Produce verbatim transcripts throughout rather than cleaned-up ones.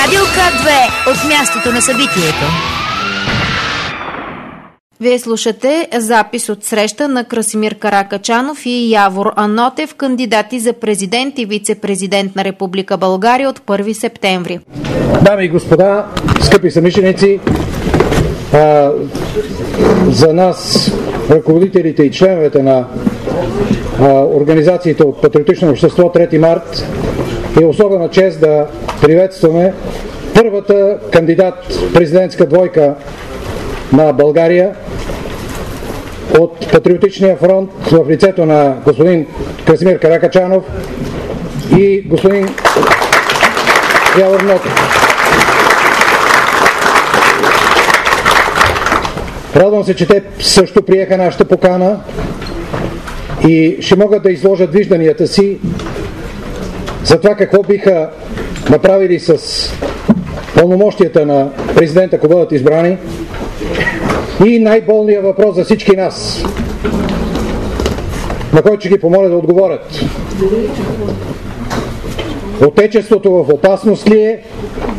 Радио К две от мястото на събитието. Вие слушате запис от среща на Красимир Каракачанов и Явор Анотев, кандидати за президент и вице-президент на Република България от първи септември. Дами и господа, скъпи съмишленици, а, за нас, ръководителите и членовете на а, организациите от Патриотично общество трети март, е особена чест да приветстваме първата кандидат президентска двойка на България от Патриотичния фронт в лицето на господин Красимир Каракачанов и господин Явор Анотев. Радвам се, че те също приеха нашата покана и ще могат да изложат вижданията си за това какво биха направили с пълномощията на президента, ако бъдат избрани. И най-болният въпрос за всички нас, на който ще ги помоля да отговорят. Отечеството в опасност ли е?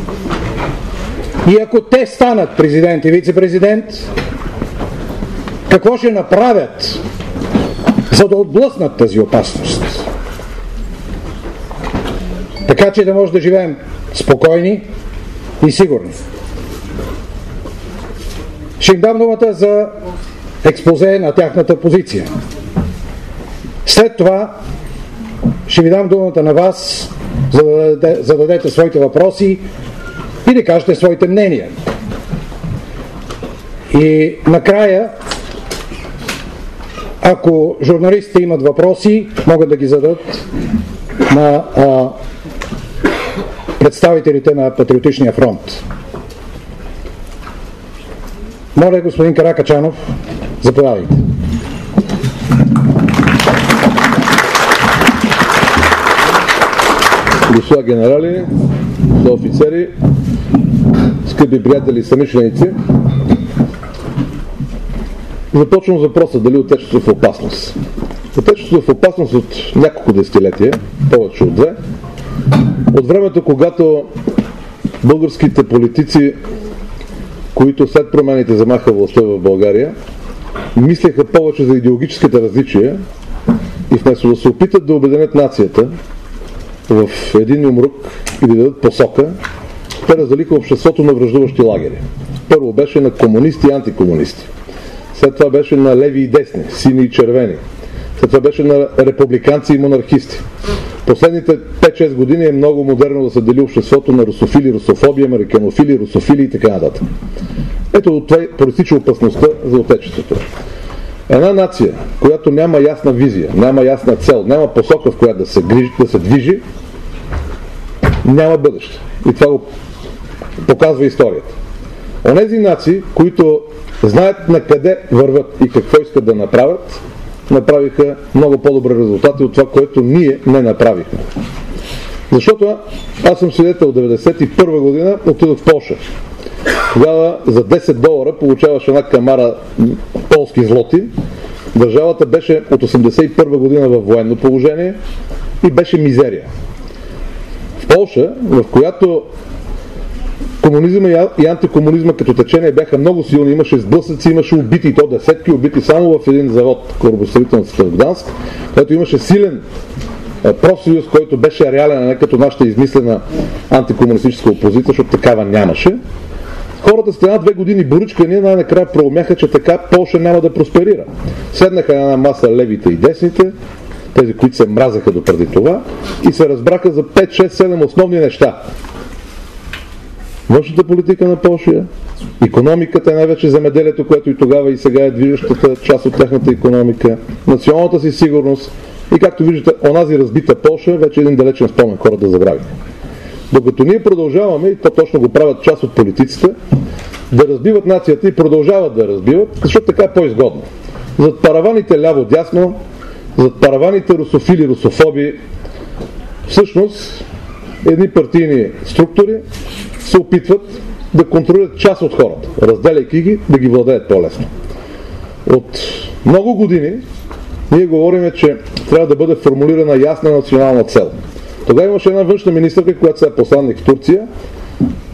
И ако те станат президент и вице-президент, какво ще направят, за да отблъснат тази опасност? Така че да може да живеем спокойни и сигурни. Ще им дам думата за експозе на тяхната позиция. След това ще ви дам думата на вас, за да зададете своите въпроси и да кажете своите мнения. И накрая, ако журналистите имат въпроси, могат да ги зададат на а, представителите на Патриотичния фронт. Моля, господин Каракачанов, заповядайте. Господа генерали, господа офицери, скъпи приятели и съмишленици, започвам с въпроса дали отечеството е в опасност. Отечеството е в опасност от няколко десетилетия, повече от две. От времето, когато българските политици, които след промените замаха властта в България, мислеха повече за идеологическите различия и вместо да се опитат да обединят нацията в един умрук и да дадат посока, те разделиха обществото на враждуващи лагери. Първо беше на комунисти и антикомунисти. След това беше на леви и десни, сини и червени. След това беше на републиканци и монархисти. Последните пет-шест години е много модерно да се дели обществото на русофили, русофоби, американофили, русофили и така нататък. Ето от това проистича опасността за отечеството. Една нация, която няма ясна визия, няма ясна цел, няма посока, в която да се, грижи, да се движи, няма бъдеще. И това го показва историята. Онези нации, които знаят на къде върват и какво искат да направят, направиха много по-добри резултати от това, което ние не направихме. Защото аз съм свидетел деветдесет и първа година, отидох в Полша. Тогава за десет долара получаваш една камара полски злоти. Държавата беше от осемдесет и първа година във военно положение и беше мизерия. В Полша, в която комунизма и антикомунизма като течение бяха много силни, имаше сблъсъци, имаше убити, то десетки убити само в един завод, корабостроителницата в Гданск, където имаше силен профсъюз, който беше реален, а не като нашата измислена антикомунистическа опозиция, защото такава нямаше. Хората след една-две години боричкания най-накрая проумяха, че така Полша няма да просперира. Седнаха на една маса левите и десните, тези, които се мразаха допреди това, и се разбраха за пет шест седем основни неща. Външната политика на Полша, икономиката, най-вече земеделието, което и тогава и сега е движещата част от тяхната икономика, националната си сигурност и, както виждате, онази разбита Полша, вече един далечен спомен, хората да забравят. Докато ние продължаваме, и то точно го правят част от политиците, да разбиват нацията и продължават да разбиват, защото така е по-изгодно. Зад параваните ляво-дясно, зад параваните русофили, русофоби, всъщност едни партийни структури се опитват да контролират част от хората, разделяйки ги, да ги владеят по-лесно. От много години ние говорим, че трябва да бъде формулирана ясна национална цел. Тогава имаше една външна министърка, която сега е посланник в Турция,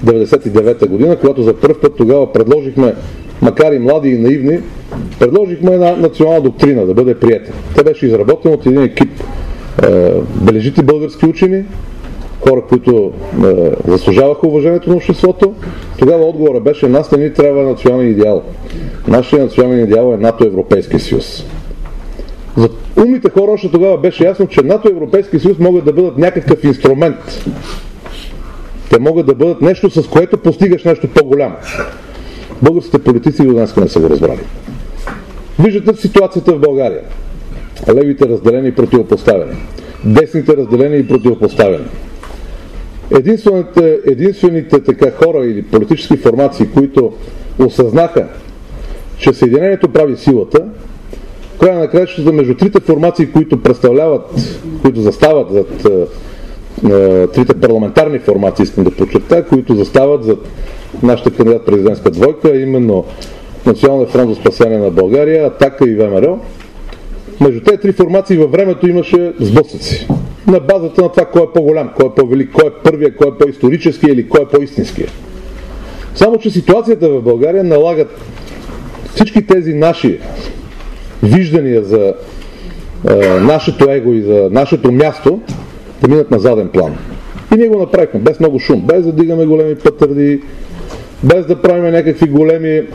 деветдесет и девета година, когато за първ път тогава предложихме, макар и млади и наивни, предложихме една национална доктрина да бъде приета. Тя беше изработена от един екип е, бележити български учени, хора, които е, заслужаваха уважението на обществото. Тогава отговора беше: нас не ни трябва национален идеал. Нашия национален идеал е НАТО Европейския съюз. За умните хора още тогава беше ясно, че НАТО Европейския съюз могат да бъдат някакъв инструмент. Те могат да бъдат нещо, с което постигаш нещо по-голямо. Българските политици до днес не са го разбрали. Виждате ситуацията в България. Левите разделени и противопоставени. Десните разделени и противопоставени. Единствените, единствените така хора или политически формации, които осъзнаха, че Съединението прави силата, в края на краищата между трите формации, които представляват, които застават зад е, трите парламентарни формации, искам да подчертая, които застават зад нашата кандидат президентска двойка, именно Националния фронт за спасение на България, Атака и ВМРО. Между тези три формации във времето имаше сблъсъци. На базата на това кой е по-голям, кой е по-велик, кой е първия, кой е по-исторически или кой е по-истинския. Само че ситуацията в България налагат всички тези наши виждания за е, нашето его и за нашето място да минат на заден план. И ние го направихме без много шум, без да дигаме големи пътърди, без да правим някакви големи е,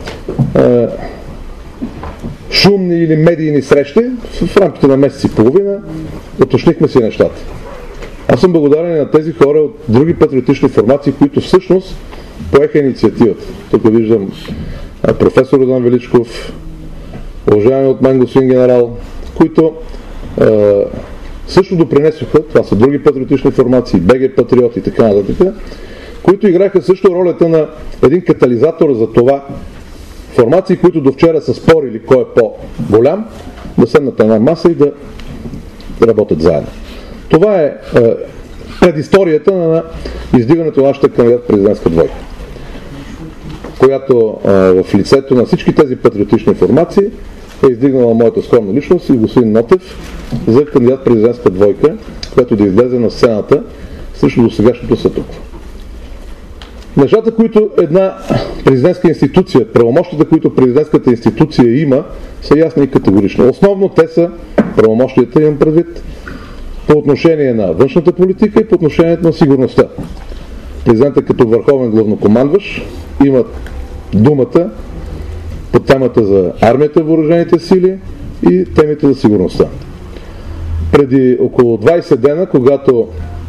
шумни или медийни срещи. В рамките на месец и половина уточнихме си нещата. Аз съм благодарен на тези хора от други патриотични формации, които всъщност поеха инициативата. Тук виждам професор Йордан Величков, уважаеми от мен господин генерал, които е, също допринесоха, това са други патриотични формации, БГ Патриот и така нататък, които играха също ролята на един катализатор за това формации, които до вчера са спорили кой е по-голям, да седнат на една маса и да работят заедно. Това е, е предисторията на издигането на нашата кандидат президентска двойка, която е, в лицето на всички тези патриотични формации е издигнала моята скромна личност и господин Нотев за кандидат президентска двойка, която да излезе на сцената срещу досегашното статукво. Нещата, които една президентска институция, правомощията, които президентската институция има, са ясни и категорични. Основно те са правомощията, имам предвид, по отношение на външната политика и по отношение на сигурността. Президентът като върховен главнокомандващ има думата по темата за армията, въоръжените сили и темите за сигурността. Преди около двайсет дена, когато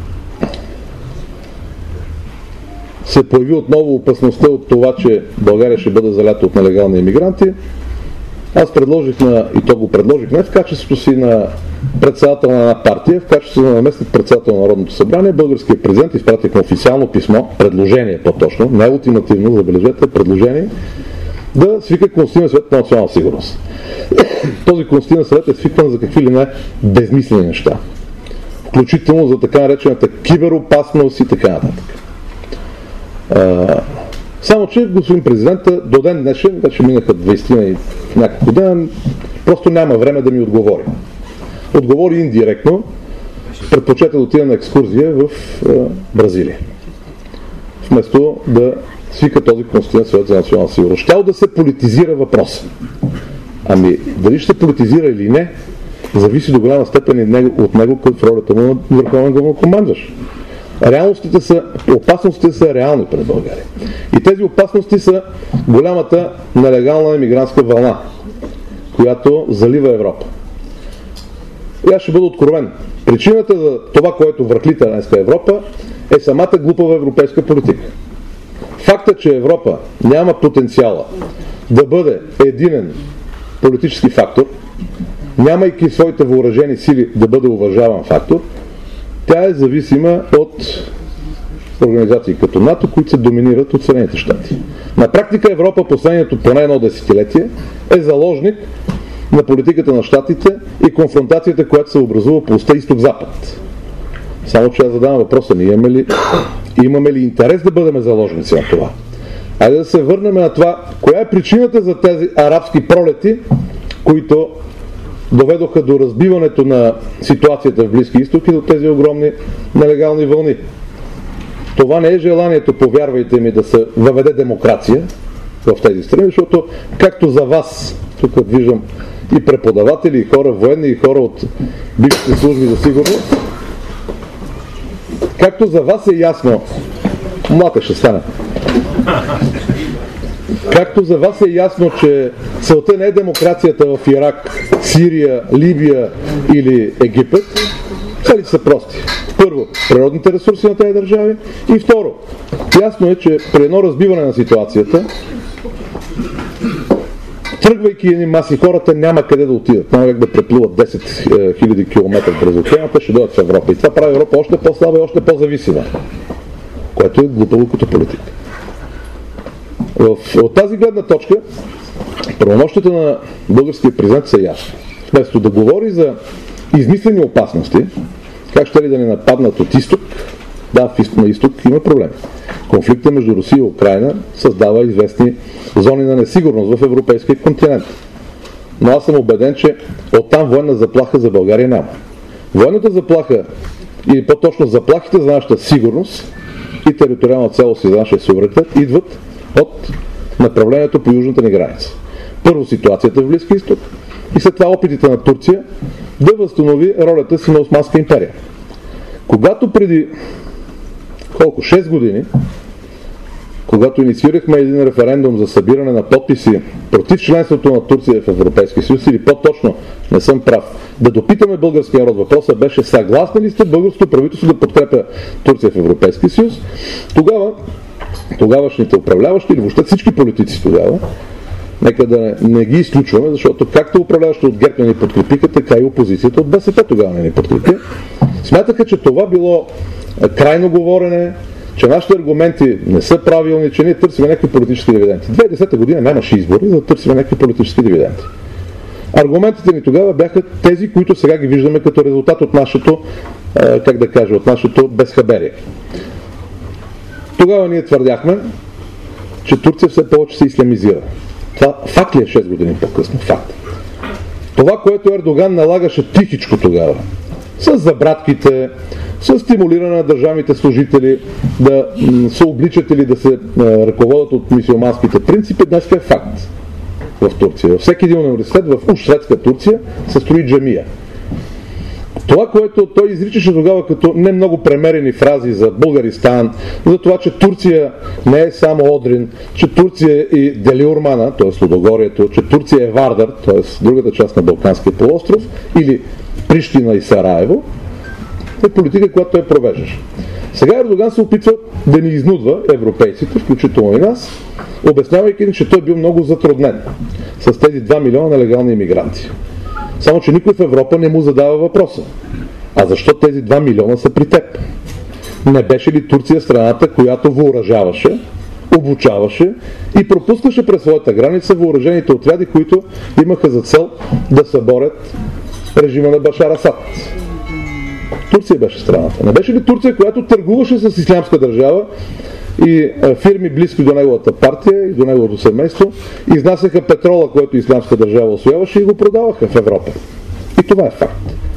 се появи отново опасността от това, че България ще бъде залята от нелегални имигранти, аз предложих на, и то го предложих не в качеството си на председател на една партия, в качеството на наместник председател на Народното събрание, българският президент изпратих официално писмо, предложение по-точно, не ултимативно, забележете, предложение, да свика Консултативен съвет по национална сигурност. Този Консултативен съвет е свикван за какви ли не безмислени неща, включително за така наречената киберопасност и така нататък. Uh, само че господин президента до ден днешен, вече минаха двайсет и няколко дена, просто няма време да ми отговори. Отговори индиректно, предпочета да отида на екскурзия в uh, Бразилия. Вместо да свика този Консултативен съвет за национална сигурност. Щял да се политизира въпроса. Ами, дали ще се политизира или не, зависи до голяма степен от него в ролята му на върховен главнокомандващ. Реалностите са, опасностите са реални пред България. И тези опасности са голямата нелегална емигрантска вълна, която залива Европа. И аз ще бъда откровен. Причината за това, което върхлита днеска Европа, е самата глупава европейска политика. Фактът, че Европа няма потенциала да бъде единен политически фактор, нямайки своите въоръжени сили да бъде уважаван фактор, тя е зависима от организации като НАТО, които се доминират от Съединените щати. На практика Европа последното поне едно десетилетие е заложник на политиката на щатите и конфронтацията, която се образува по оста изток-запад. Само че аз задавам въпроса, ние имаме ли, имаме ли интерес да бъдем заложници на това? Айде да се върнем на това, коя е причината за тези арабски пролети, които доведоха до разбиването на ситуацията в Близки изток и до тези огромни нелегални вълни. Това не е желанието, повярвайте ми, да се въведе демокрация в тези страни, защото както за вас, тук виждам и преподаватели, и хора военни, и хора от бившите служби за сигурност, както за вас е ясно, млата ще стане, както за вас е ясно, че целта не е демокрацията в Ирак, Сирия, Либия или Египет, целите са прости. Първо, природните ресурси на тези държави и второ, ясно е, че при едно разбиване на ситуацията, тръгвайки едни маси, хората няма къде да отидат. Няма как да преплуват десет хиляди километра през океаната, ще дойдат в Европа. И това прави Европа още по-слаба и още по-зависима, което е глупаво като политика. В, от тази гледна точка, правомощията на българския президент са ясни. Вместо да говори за измислени опасности, как ще ли да ни нападнат от изток, да, на изток има проблеми. Конфликта между Русия и Украйна създава известни зони на несигурност в европейския континент. Но аз съм убеден, че оттам военна заплаха за България няма. Военната заплаха, или по-точно заплахите за нашата сигурност и териториална цялост и за нашия суверенитет идват от направлението по южната ни граница. Първо ситуацията в Близкия изток и след това опитите на Турция да възстанови ролята си на Османска империя. Когато преди колко? шест години, когато инициирахме един референдум за събиране на подписи против членството на Турция в Европейския съюз, или по-точно, не съм прав, да допитаме българския народ, въпросът беше: съгласни ли сте българското правителство да подкрепя Турция в Европейския съюз? Тогава тогавашните управляващи или въобще всички политици тогава, нека да не, не ги изключваме, защото както управляващи от ГЕРБ не ни подкрепиха, така и опозицията от БСП тогава не ни подкрепи, смятаха, че това било крайно говорене, че нашите аргументи не са правилни, че ние търсим някакви политически дивиденти. две хиляди и десета година нямаше избори, за да търсим някакви политически дивиденти. Аргументите ни тогава бяха тези, които сега ги виждаме като резултат от нашето, как да кажа, от нашето безхаберие. Тогава ние твърдяхме, че Турция все повече се ислямизира. Това факт ли е шест години по-късно? Факт. Това, което Ердоган налагаше тихичко тогава, с забратките, с стимулиране на държавните служители да се обличат или да се ръководят от мюсюлманските принципи, днес е факт в Турция. Във всеки един университет в уж светска Турция се строи джамия. Това, което той изричаше тогава като не много премерени фрази за Българистан, за това, че Турция не е само Одрин, че Турция е и Делиурмана, т.е. Лудогорието, че Турция е Вардар, т.е. другата част на Балканския полуостров, или Прищина и Сараево, е политика, която той провеждаше. Сега Ердоган се опитва да ни изнудва европейците, включително и нас, обяснявайки ни, че той бил много затруднен с тези два милиона нелегални имигранти. Само че никой в Европа не му задава въпроса: а защо тези два милиона са при теб? Не беше ли Турция страната, която въоръжаваше, обучаваше и пропускаше през своята граница въоръжените отряди, които имаха за цел да съборят режима на Башар Асад? Турция беше страната. Не беше ли Турция, която търгуваше с ислямска държава и фирми близки до неговата партия и до неговото семейство изнасяха петрола, който ислямска държава усвояваше, и го продаваха в Европа? И това е факт.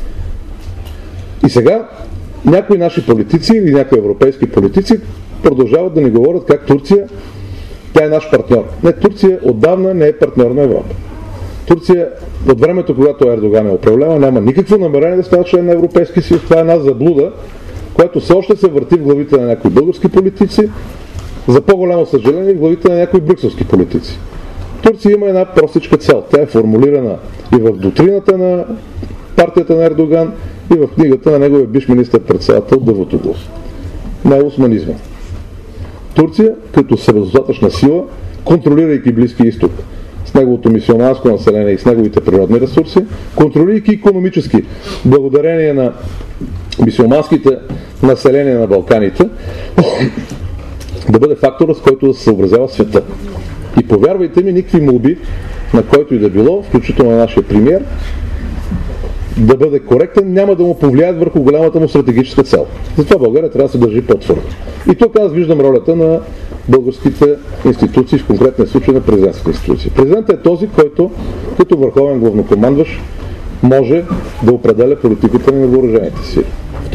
И сега някои наши политици или някои европейски политици продължават да ни говорят как Турция, тя е наш партньор. Не, Турция отдавна не е партньор на Европа. Турция от времето, когато Ердоган е управлява, няма никакво намерение да става член на Европейския съюз. Това е една заблуда, която все още се върти в главите на някои български политици, за по-голямо съжаление в главите на някои брюкселски политици. Турция има една простичка цел. Тя е формулирана и в доктрината на партията на Ердоган, и в книгата на неговия бивш министър-председател Давутоглу. Не е османизма. Турция, като самодостатъчна сила, контролирайки Близкия изток с неговото мюсюлманско население и с неговите природни ресурси, контролирайки икономически, благодарение на мюсюлманските населения на Балканите, да бъде фактора, с който да се съобразява света. И повярвайте ми, никакви молби на който и да било, включително на нашия премиер, да бъде коректен, няма да му повлияят върху голямата му стратегическа цел. Затова България трябва да се държи по-твърдо. И тук аз виждам ролята на българските институции, в конкретния случай на президентските институции. Президентът е този, който като върховен главнокомандващ може да определя политиката на въоръжените сили. Второ,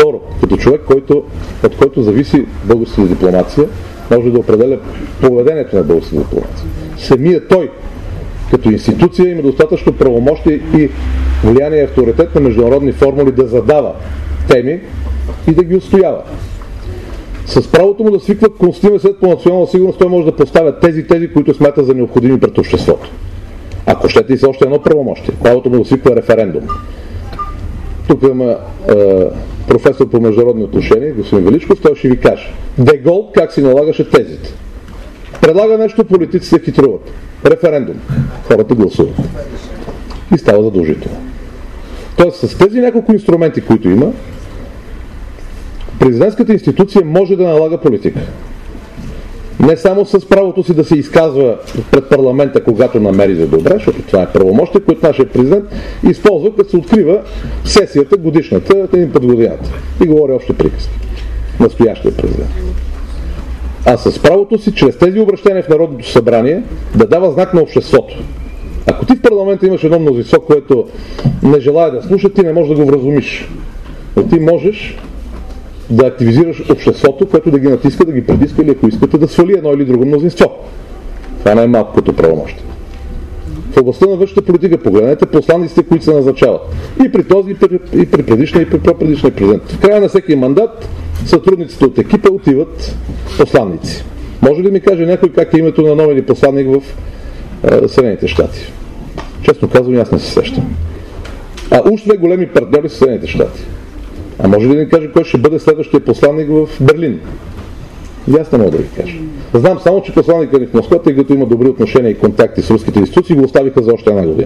като човек, който, от който зависи българската дипломация, може да определя поведението на българската дипломация. Самият той, като институция, има достатъчно правомощие и влияние и авторитет на международни формули да задава теми и да ги отстоява. С правото му да свиква Консултативен съвет по национална сигурност, той може да поставя тези тези, които смята за необходими пред обществото. Ако щете и с още едно правомощие, правото му да свиква референдум. Тук има е, професор по международни отношения, господин Величков, той ще ви каже. Де Гол как си налагаше тезите. Предлага нещо, политиците хитруват. Референдум. Хората гласуват. И става задължително. Тоест с тези няколко инструменти, които има, президентската институция може да налага политика. Не само с правото си да се изказва пред парламента, когато намери за добре, защото това е правомощие, което нашия президент използва, като се открива сесията годишната, един път годината. И говори още приказки. Настоящия президент. А с правото си, чрез тези обращения в Народното събрание, да дава знак на обществото. Ако ти в парламента имаш едно мнозинство, което не желая да слуша, ти не можеш да го вразумиш. Но ти можеш да активизираш обществото, което да ги натиска, да ги притиска или ако искате да свали едно или друго мнозинство. Това не е малко като правомощие. В областта на външната политика погледнете посланиците, които се назначават. И при този, и при, и при предишния, и при предишния президент. В края на всеки мандат сътрудниците от екипа отиват посланници. Може ли ми каже някой как е името на новия посланник в е, Съединените щати? Честно казвам, аз не се сещам. А уж сме големи партньори с Съединените щати. А може ли да ми каже кой ще бъде следващия посланник в Берлин? И аз не мога да ви кажа. Знам само, че посланникът ни в Москва, тъй като има добри отношения и контакти с руските институции, го оставиха за още една година.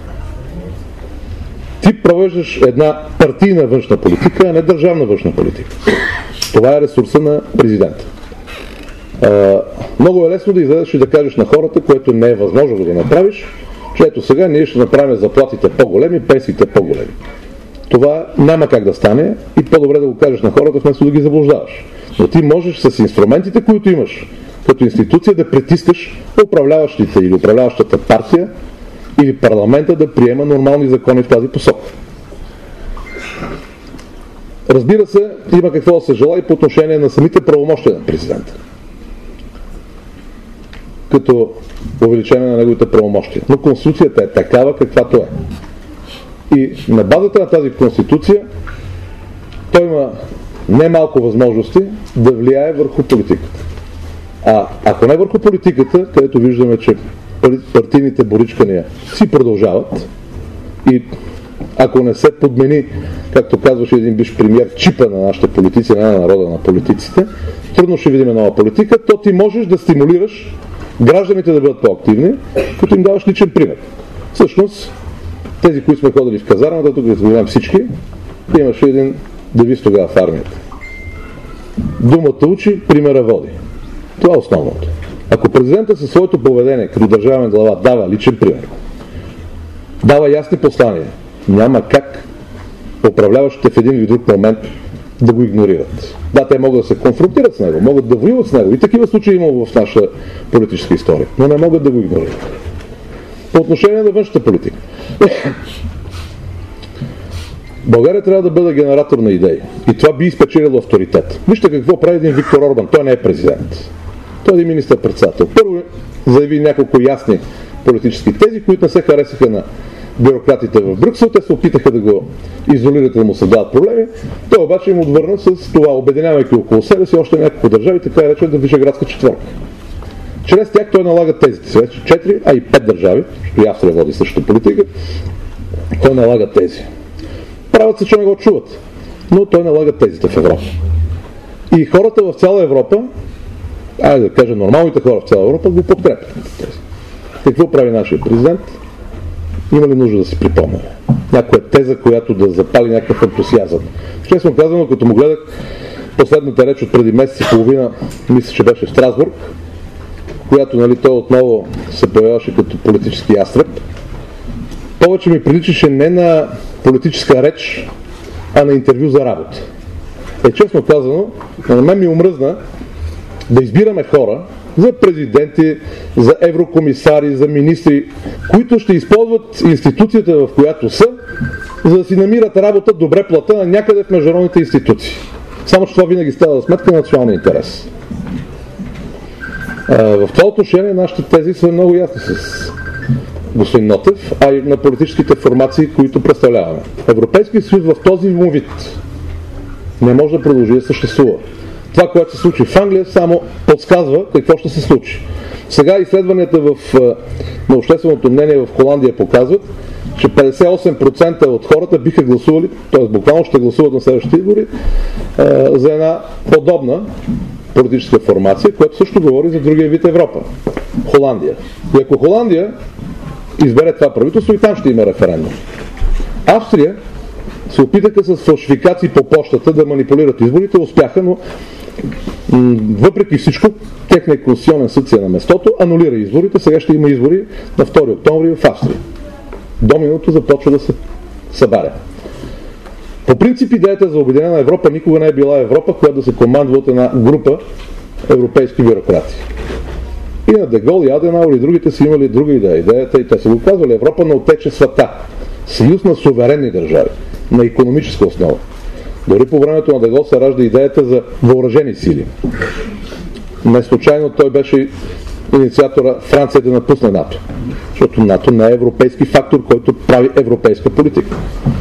Ти провеждаш една партийна външна политика, а не държавна външна политика. Това е ресурса на президента. А, много е лесно да излезеш и да кажеш на хората, което не е възможно да го направиш, че ето сега ние ще направим заплатите по-големи, пенсиите по-големи. Това няма как да стане и по-добре да го кажеш на хората, вместо да ги заблуждаваш. Но ти можеш с инструментите, които имаш като институция, да притискаш управляващите или управляващата партия или парламента да приема нормални закони в тази посока. Разбира се, има какво да се желае по отношение на самите правомощия на президента. Като увеличение на неговите правомощия. Но Конституцията е такава, каквато е. И на базата на тази Конституция той има немалко възможности да влияе върху политиката. А ако не върху политиката, където виждаме, че партийните боричкания си продължават и ако не се подмени, както казваше един бивш премиер, чипа на нашите политици, не на народа, на политиците, трудно ще видим нова политика, то ти можеш да стимулираш гражданите да бъдат по-активни, като им даваш личен пример. Всъщност, тези, които сме ходили в казармата, тук да говорим всички, имаше един девиз тогава в армията. Думата учи, примера води. Това е основното. Ако президентът със своето поведение като държавен глава дава личен пример, дава ясни послания, няма как управляващите в един или друг момент да го игнорират. Да, те могат да се конфронтират с него, могат да воюват с него. И такива случаи има в нашата политическа история, но не могат да го игнорират. По отношение на външната политика. България трябва да бъде генератор на идеи. И това би изпечелило авторитет. Вижте какво прави един Виктор Орбан. Той не е президент. Той е един министър-председател. Първо заяви няколко ясни политически тези, които не се харесаха на бюрократите в Брюксел. Те се опитаха да го изолират, да му създават проблеми. Той обаче им отвърна с това, обединявайки около себе си още няколко държави, така е речен да Вишеградска четворка. Чрез тях той налага тезите си. Вече четири, а и пет държави, защото и Австрия води същата политика, той налага тези. Правят се, че не го чуват, но той налага тезите в Европа. И хората в цяла Европа, айде да кажа нормалните хора в цяла Европа, го подкрепят тези. Какво прави нашия президент? Има ли нужда да си припомняме? Някоя теза, която да запали някакъв ентусиазъм. Честно казано, като му гледах последната реч от преди месец и половина, мисля, че беше в Страсбург, която, нали, той отново се появяваше като политически ястреб, повече ми приличаше не на политическа реч, а на интервю за работа. Е, честно казано, на мен ми омръзна да избираме хора за президенти, за еврокомисари, за министри, които ще използват институцията, в която са, за да си намират работа добре платена някъде в международните институции. Само че това винаги става за сметка на националния интерес. В това отношение нашите тези са много ясни с господин Нотев, а и на политическите формации, които представляваме. Европейският съюз в този му вид не може да продължи да съществува. Това, което се случи в Англия, само подсказва какво ще се случи. Сега изследванията в, на общественото мнение в Холандия показват, че петдесет и осем процента от хората биха гласували, т.е. буквално ще гласуват на следващите избори, за една подобна политическа формация, която също говори за другия вид Европа. Холандия. И ако Холандия избере това правителство, и там ще има референдум. Австрия се опитаха с фалшификации по почтата да манипулират изборите, успяха, но м- въпреки всичко, техният конституционен съд си е на местото, анулира изборите, сега ще има избори на втори октомври в Австрия. Доминото започва да се събаря. По принцип идеята за Обединена Европа никога не е била Европа, която да се командва от една група европейски бюрократи. И на Дегол, и Аденауер и другите са имали друга идея. Идеята, и те са го казвали, Европа на отечествата. Съюз на суверенни държави, на икономическа основа. Дори по времето на Дегол се ражда идеята за въоръжени сили. Не случайно той беше инициатора Франция да напусне НАТО. Защото НАТО не е европейски фактор, който прави европейска политика.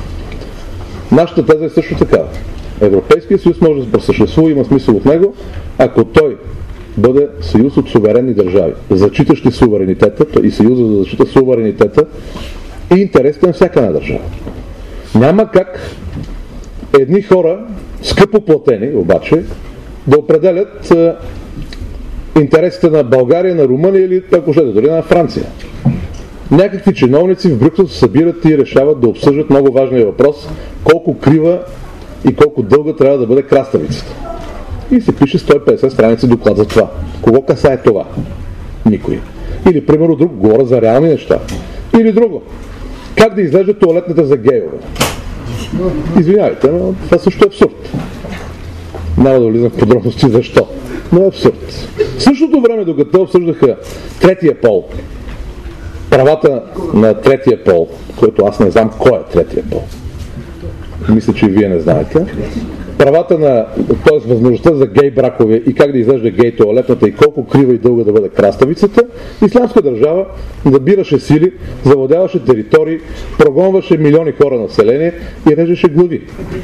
Нашата теза е също така. Европейският съюз може да просъществува, има смисъл от него, ако той бъде съюз от суверенни държави, зачитащи суверенитета и съюза за защита суверенитета и интересите на всяка една държава. Няма как едни хора, скъпо платени обаче, да определят е, интересите на България, на Румъния или, ако ще дори на Франция. Някакви чиновници в Брюксел се събират и решават да обсъждат много важния въпрос, колко крива и колко дълга трябва да бъде краставицата. И се пише сто и петдесет страници доклад за това. Кого касае това? Никой. Или, примерно, друг, говоря за реални неща. Или друго. Как да изглежда тоалетната за гейове? Извинявайте, но това също е абсурд. Няма да влизам в подробности защо. Но е абсурд. В същото време, докато обсъждаха третия пол, правата на третия пол, който аз не знам кой е третия пол. Мисля, че и вие не знаете. Правата на, т.е. възможността за гей бракове и как да изглежда гей тоалетната и колко крива и дълга да бъде краставицата, ислямска държава набираше сили, завладяваше територии, прогонваше милиони хора население и режеше глави.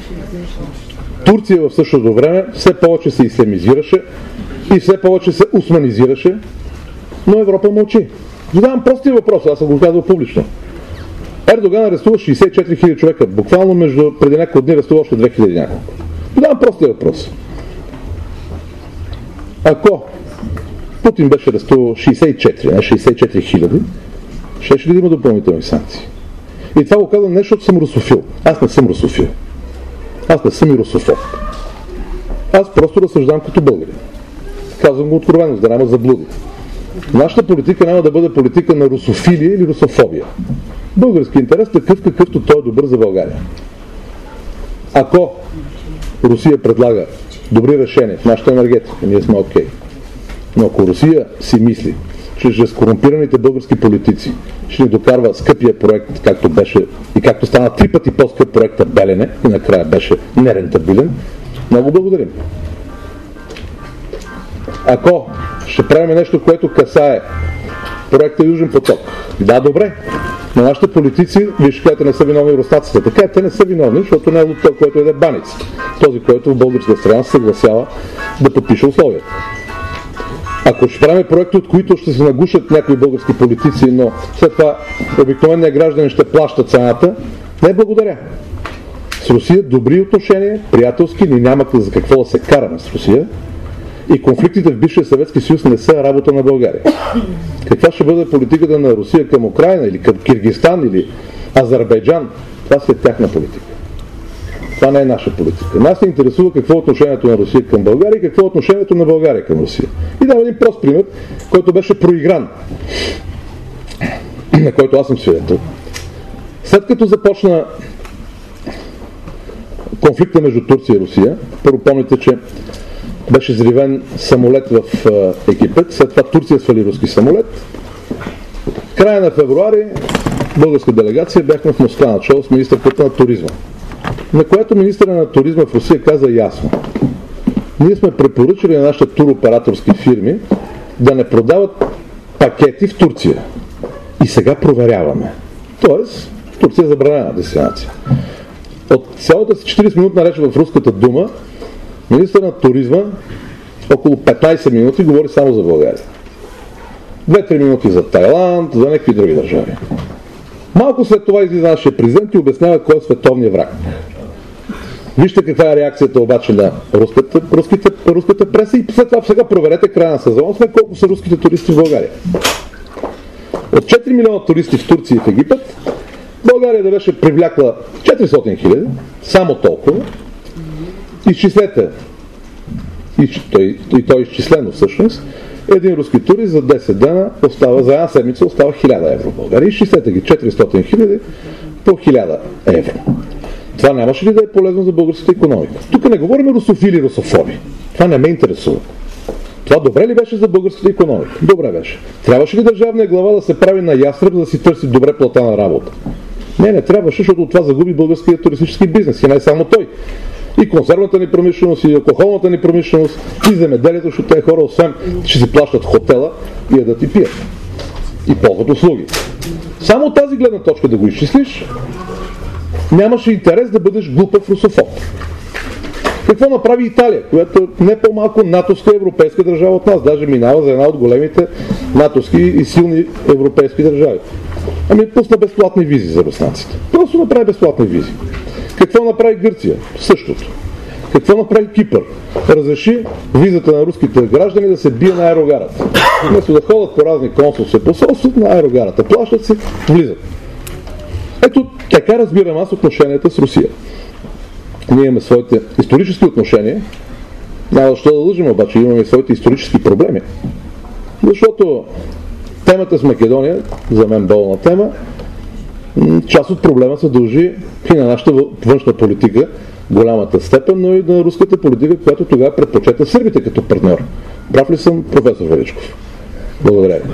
Турция в същото време все повече се ислямизираше и все повече се османизираше, но Европа мълчи. Задавам простия въпрос, аз съм го казал публично. Ердоган арестува шейсет и четири хиляди човека, буквално между преди няколко дни арестува още две хиляди няколко. Задавам простия въпрос. Ако Путин беше арестувал шейсет и четири, не шейсет и четири хиляди, ще ще ли да има допълнителни санкции? И това го казвам не, защото съм русофил. Аз не съм русофил. Аз не съм и русофоб. Аз просто разсъждавам като българин. Казвам го откровено, за да няма заблуди. Нашата политика няма да бъде политика на русофилия или русофобия. Български интерес такъв, какъвто той е добър за България. Ако Русия предлага добри решения в нашата енергетика, ние сме окей. Okay. Но ако Русия си мисли, че чрез корумпираните български политици ще ни докарва скъпия проект, както беше и както стана три пъти по-скъп проекта Белене и накрая беше нерентабилен, много благодарим. Ако ще правим нещо, което касае проекта Южен поток, да, добре, но нашите политици, виж, където не са виновни руснаците, така те не са виновни, защото не е от този, който е баница. Този, който в българска страна се съгласява да подпише условията. Ако ще правим проекти, от които ще се нагушат някои български политици, но след това обикновеният гражданин ще плаща цената, не благодаря. С Русия добри отношения, приятелски, ни няма за какво да се караме с Русия и конфликтите в бившия Съветски съюз не са работа на България. Каква ще бъде политиката на Русия към Украйна или към Киргизстан или Азербайджан, това си е тяхна политика. Това не е наша политика. Нас се интересува какво е отношението на Русия към България и какво е отношението на България към Русия. И дам един прост пример, който беше проигран, на който аз съм свидетел. След като започна конфликта между Турция и Русия, първо помните, че беше взривен самолет в Египет, след това Турция свали руски самолет. В края на февруари българска делегация бяхме в Москва начало с министърката на туризма. на която министъра на туризма в Русия каза ясно: ние сме препоръчали на нашите туроператорски фирми да не продават пакети в Турция. И сега проверяваме. Тоест, Турция е забранена дестинация. От цялата си четиридесет-минутна реч в Руската дума, министър на туризма около петнайсет минути говори само за България. две-три минути за Тайланд, за някакви други държави. Малко след това излиза нашия президент и обяснява кой е световния враг. Вижте каква е реакцията обаче на руската, руските, руската преса и след това сега проверете края на сезона сме колко са руските туристи в България. От четири милиона туристи в Турция и в Египет, България да беше привлякла четиристотин хиляди, само толкова. Изчислете, и той, и той е изчислено всъщност, един руски турист за десет дена остава, за една седмица остава хиляда евро в България. Изчислете ги четиристотин хиляди по хиляда евро. Това нямаше ли да е полезно за българската икономика? Тук не говорим русофили и русофоби. Това не ме интересува. Това добре ли беше за българската икономика? Добре беше. Трябваше ли държавния глава да се прави на ястреб, за да си търси добре платена работа? Не, не трябваше, защото от това загуби българския туристически бизнес. И не само той. И консервната ни промишленост, и алкохолната ни промишленост, и земеделието, защото тези хора, освен че си плащат хотела и да ти пият. И ползват услуги. Само от тази гледна точка да го изчислиш, нямаше интерес да бъдеш глупав русофоб. Какво направи Италия, която не по-малко натовска европейска държава от нас, даже минава за една от големите натовски и силни европейски държави? Ами пусна безплатни визи за руснаците. Просто направи безплатни визи. Какво направи Гърция? Същото. Какво направи Кипър? Разреши визата на руските граждани да се бие на аерогарата. Вместо да ходят по разни консулства и посолства, на аерогарата плащат си, влизат. Ето така разбирам аз отношенията с Русия. Ние имаме своите исторически отношения, няма защо да лъжим, обаче имаме своите исторически проблеми. Защото темата с Македония, за мен болна тема, част от проблема се дължи и на нашата външна политика, голямата степен, но и на руската политика, която тогава предпочета сърбите като партньор. Прав ли съм, професор Величков? Благодаря ви.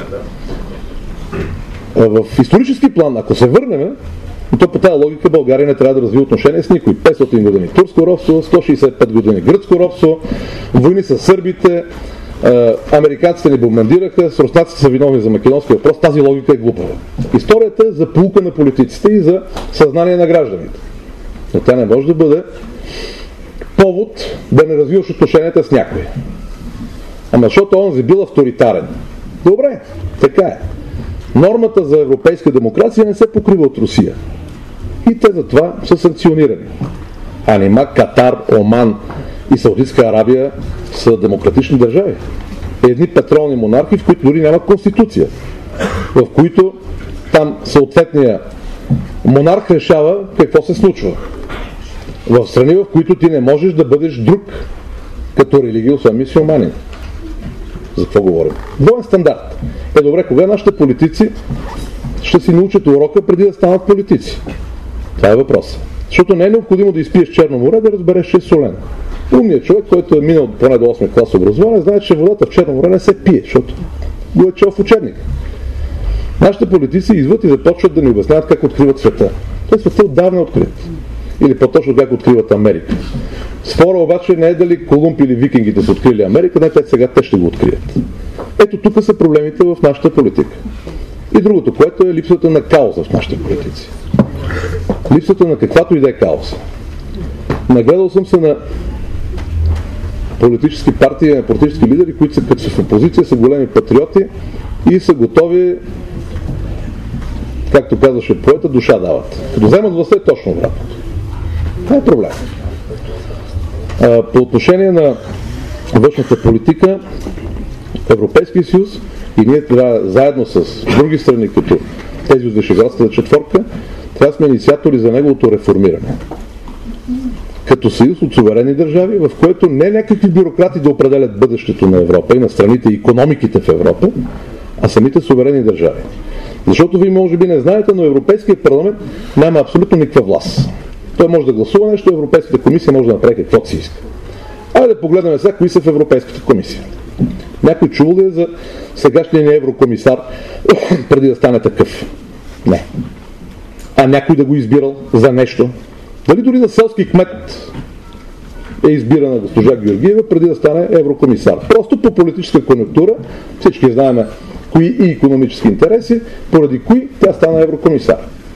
В исторически план, ако се върнем, то по тази логика България не трябва да развива отношения с никой. петстотин години турско робство, сто шейсет и пет години гръцко робство, войни с сърбите, американците ни бомбардираха, с руснаците са виновни за македонския въпрос. Тази логика е глупава. Историята е за поука на политиците и за съзнание на гражданите. Но тя не може да бъде повод да не развиваш отношенията с някой. Ама защото он е бил авторитарен. Добре, така е. Нормата за европейска демокрация не се покрива от Русия. И те затова са санкционирани. А нима Катар, Оман и Саудитска Арабия са демократични държави. Едни петролни монархи, в които дори няма конституция. В които там съответния монарх решава какво се случва. В страни, в които ти не можеш да бъдеш друг като религия, освен мюсюлманин. За какво говорим? Двоен стандарт. Е добре, кога нашите политици ще си научат урока преди да станат политици? Това е въпрос. Защото не е необходимо да изпиеш Черно море, да разбереш, че е солено. Умният човек, който е минал поне до осми клас образование, знае, че водата в Черно море не се пие, защото го е чел в учебник. Нашите политици идват и започват да ни обясняват как откриват света. Той света отдавна е открит. Или по-точно как откриват Америка. Спора обаче не е дали Колумб или викингите са открили Америка, не, те сега те ще го открият. Ето тук са проблемите в нашата политика. И другото, което е липсата на кауза в нашите политици. Липсата на каквато и да е кауза. Нагледал съм се на политически партии, на политически лидери, които са като са в опозиция, са големи патриоти и са готови, както казваше поета, душа дават. Като вземат властта е точно обратното. Това е проблем. А, по отношение на външната политика, Европейския съюз и ние трябва заедно с други страни, като тези от Вишеградската четворка, трябва да сме инициатори за неговото реформиране. Като съюз от суверенни държави, в което не някакви бюрократи да определят бъдещето на Европа и на страните и икономиките в Европа, а самите суверенни държави. Защото вие може би не знаете, но Европейският парламент няма абсолютно никаква власт. Той може да гласува нещо, Европейската комисия може да направи каквото си иска. Айде да погледнем сега кои са в Европейската комисия. Някой чувал ли е за сегашния еврокомисар преди да стане такъв? Не. А някой да го избирал за нещо? Дали дори за селски кмет е избирана госпожа Георгиева преди да стане еврокомисар. Просто по политическа конюнктура, всички знаем кои и икономически интереси, поради кои тя стана еврокомисар.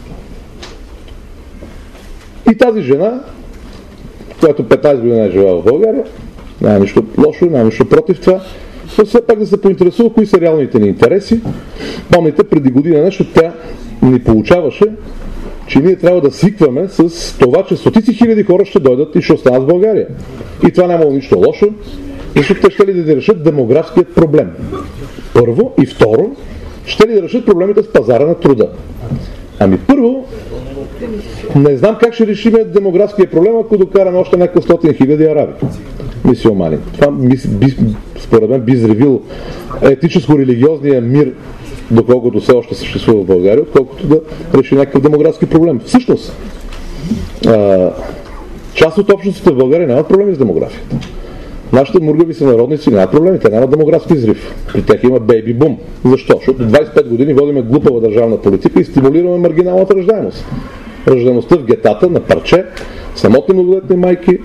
И тази жена, която петнайсет години е живела в България, няма нищо лошо, няма нищо против това, но все пак да се поинтересува кои са реалните ни интереси. Помните, преди година нещо тя ни получаваше, че ние трябва да свикваме с това, че стотици хиляди хора ще дойдат и ще останат в България. И това нямало нищо лошо, защото те ще ли да решат демографският проблем. Първо и второ, ще ли да решат проблемите с пазара на труда. Ами първо, не знам как ще решим демографския проблем, ако докараме още някакво стотин хиляди араби мисиомани. Това би, би, според мен би изревил етическо-религиозния мир, доколкото все още съществува в България, отколкото да реши някакъв демографски проблем. Всъщност, а, част от общностите в България нямат проблеми с демографията. Нашите мургави сънародници нямат проблеми, те нямат демографски изрив. При тях има бейби бум. Защо? Защото двайсет и пет години водиме глупава държавна политика и стимулираме маргиналната раждаемост. Раждаемостта в гетата, на парче, самотни многолетни майки,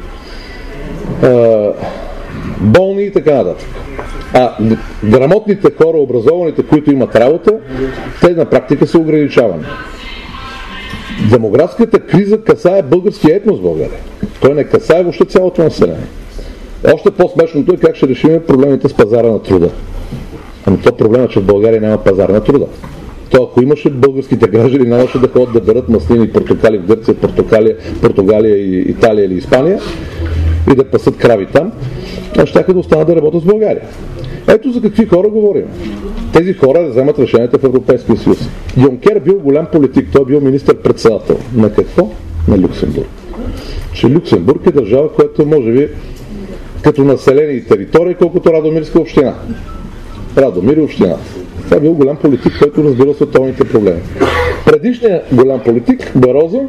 а, болни и така нататък. А грамотните хора, образованите, които имат работа, те на практика са ограничавани. Демографската криза касае българския етнос в България. Той не касае въобще цялото население. Още по-смешното е как ще решим проблемите с пазара на труда. Ами то проблема, че в България няма пазар на труда. То ако имаше, българските граждани нямаше да ходят да берат маслини и портокали в Гърция, Португалия, Португалия и Италия или Испания и да пасат крави там, а щяха да останат да работят в България. Ето за какви хора говорим. Тези хора да вземат решенията в Европейския съюз. Юнкер бил голям политик, той бил министър-председател. На какво? На Люксембург. Че Люксембург е държава, която може би като население и територия, колкото Радомирска община. Радомир и община. Това е бил голям политик, който разбира световните проблеми. Предишният голям политик, Барозо,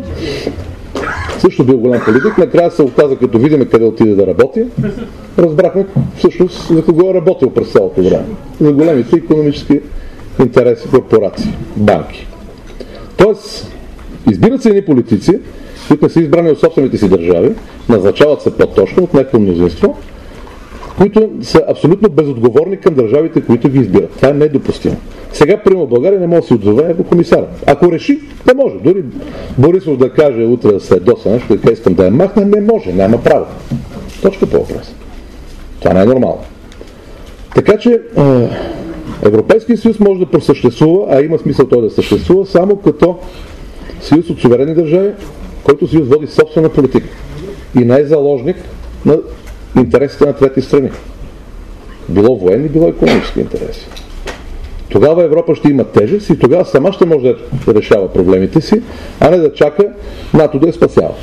също бил голям политик. Накрая се оказа, като видим къде отиде да работи, разбрахме всъщност за кого е работил през цялото време. За големите икономически интереси, корпорации, банки. Тоест, избират се едни политици, които не са избрани от собствените си държави, назначават се по-точно от някакво мнозинство, които са абсолютно безотговорни към държавите, които ги избират. Това е недопустимо. Сега, примерно, България не може да си отзове еврокомисара. Ако реши, не може. Дори Борисов да каже утре да се доса нещо, да искам да я махна, не може, няма право. Точка по въпрос. Това не е нормално. Така че Европейския съюз може да просъществува, а има смисъл той да съществува, само като съюз от суверенни държави, който съюз води собствена политика и не е заложник на интересите на трети страни. Било военни, било икономически интереси. Тогава Европа ще има тежест и тогава сама ще може да решава проблемите си, а не да чака НАТО да я спасява.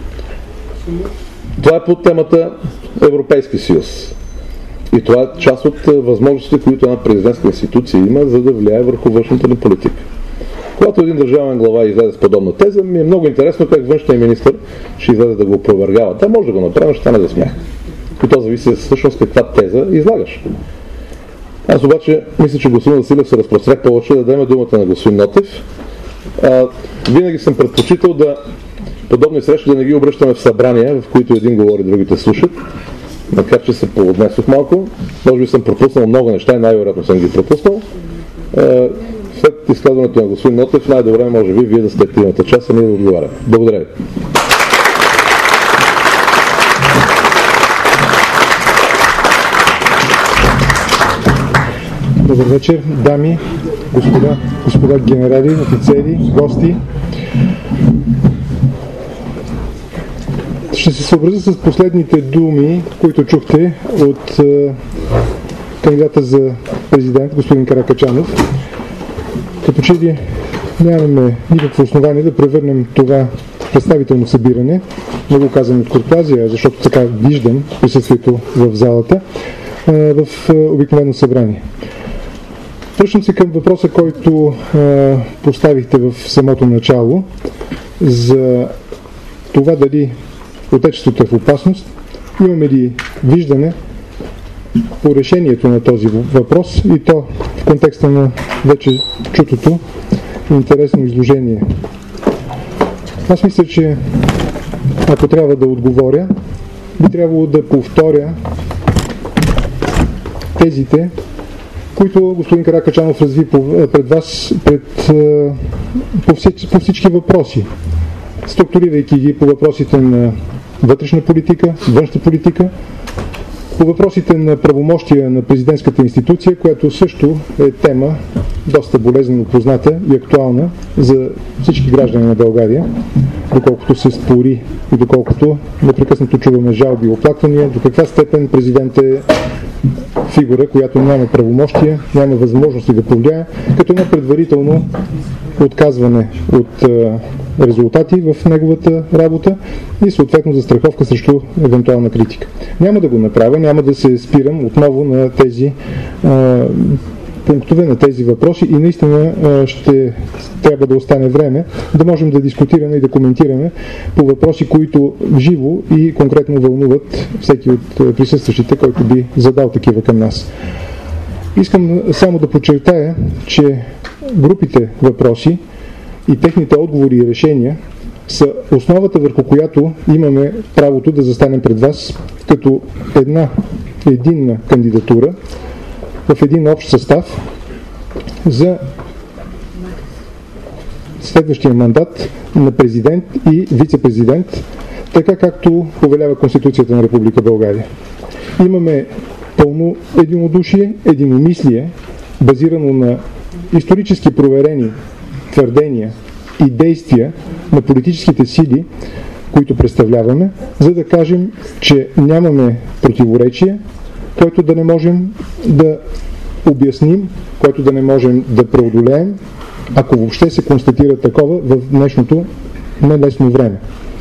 Това е под темата Европейски съюз. И това е част от възможностите, които една президентска институция има, за да влияе върху външната ни политика. Когато един държавен глава излезе с подобна теза, ми е много интересно как външният министър ще излезе да го опровергава. Да, може да го направи, ще стане за смях. И то зависи всъщност каква теза излагаш. Аз обаче мисля, че господин Василев се разпрострях повече, да дадем думата на господин Нотев. А, винаги съм предпочитал да подобни срещи да не ги обръщаме в събрания, в които един говори, другите слушат. Макар че се поотнесох малко, може би съм пропуснал много неща и най-вероятно съм ги пропуснал. А, след изказването на господин Нотев, най-добре може би вие да сте тримата часа, ние да отговаряме. Благодаря ви. Добър вечер, дами, господа, господа генерали, офицери, гости. Ще се съобразя с последните думи, които чухте от е, кандидата за президент, господин Каракачанов. Като че ли нямаме никакво основание да превърнем това представително събиране, не го казвам от куртуазия, защото така виждам присъствието в залата, е, в е, обикновено събрание. Връщам се към въпроса, който е, поставихте в самото начало за това дали отечеството е в опасност. Имаме ли виждане по решението на този въпрос и то в контекста на вече чутото интересно изложение. Аз мисля, че ако трябва да отговоря, би трябвало да повторя тезите, които господин Каракачанов разви пред вас пред, по, всички, по всички въпроси, структурирайки ги по въпросите на вътрешна политика, външна политика, по въпросите на правомощия на президентската институция, която също е тема доста болезнено позната и актуална за всички граждани на България, доколкото се спори и доколкото непрекъснато чуваме жалби и оплаквания, до каква степен президент е фигура, която няма правомощия, няма възможности да повлияе, като едно предварително отказване от е, резултати в неговата работа и съответно застраховка срещу евентуална критика. Няма да го направя, няма да се спирам отново на тези е, пунктове, на тези въпроси и наистина е, ще трябва да остане време да можем да дискутираме и да коментираме по въпроси, които живо и конкретно вълнуват всеки от присъстващите, който би задал такива към нас. Искам само да подчертая, че групите въпроси и техните отговори и решения са основата, върху която имаме правото да застанем пред вас като една единна кандидатура в един общ състав за следващия мандат на президент и вице-президент, така както повелява Конституцията на Република България. Имаме пълно единодушие, единомислие, базирано на исторически проверени твърдения и действия на политическите сили, които представляваме, за да кажем, че нямаме противоречие, което да не можем да обясним, което да не можем да преодолеем, ако въобще се констатира такова в днешното нелесно време.